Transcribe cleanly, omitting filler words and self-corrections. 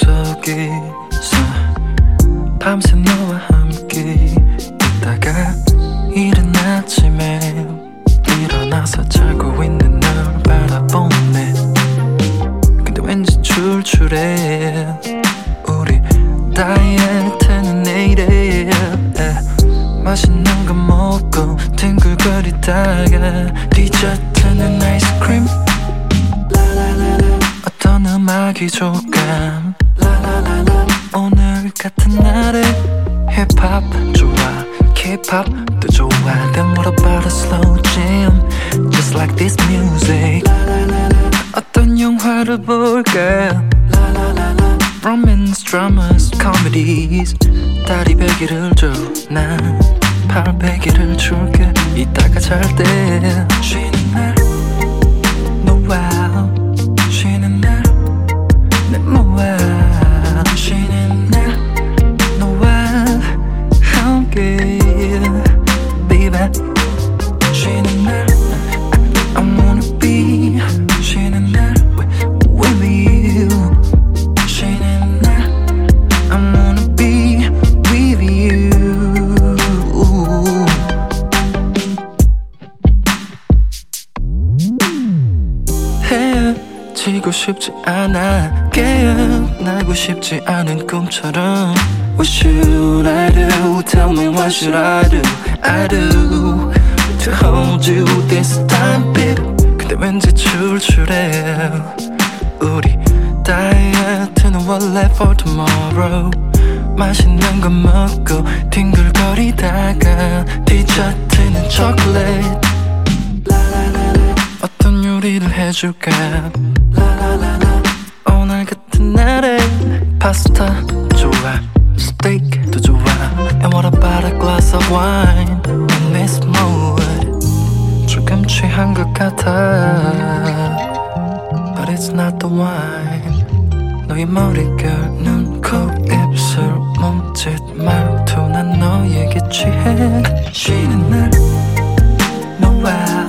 속에서 밤새 너와 함께 있다가 이른 아침에 일어나서 자고 있는 널 바라보네. 근데 왠지 출출해. 우리 다이어트는 내일에 맛있는 거 먹고 뒹굴거리다가 디저트는 아이스크림. 어떤 음악이 좋을까? 오늘 같은 날에 힙합 좋아, K-pop도 좋아. Then what about a slow jam? Just like this music. 어떤 영화를 볼까? Romance, dramas, comedies. 다리 베개를 줘, 난 팔 베개를 줄게. 이따가 잘 때 쉬는 날 너와 쉬는 날 내 모아 쉬는 날 너와 함께 baby. 쉬는 날 I wanna be 쉬는 날 with you. 쉬는 날 I wanna be with you. 헤어지고 싶지 않아. 깨어나고 싶지 않은 꿈처럼. What should I do? Tell me what should I do? I do to hold you this time, baby. 근데 왠지 출출해. 우리 다이어트는 원래 for tomorrow. 맛있는 거 먹고 뒹굴거리다가 디저트는 초콜릿. 어떤 요리를 해줄까? 오늘 같은 날에 파스타 좋아, 스테이크도 좋아. And what about a glass of wine in this mood? 조금 취한 것 같아 But it's not the wine. 너의 머릿결, 눈, 코, 입술, 몸짓, 말투 난 너에게 취해. 쉬는 날 너와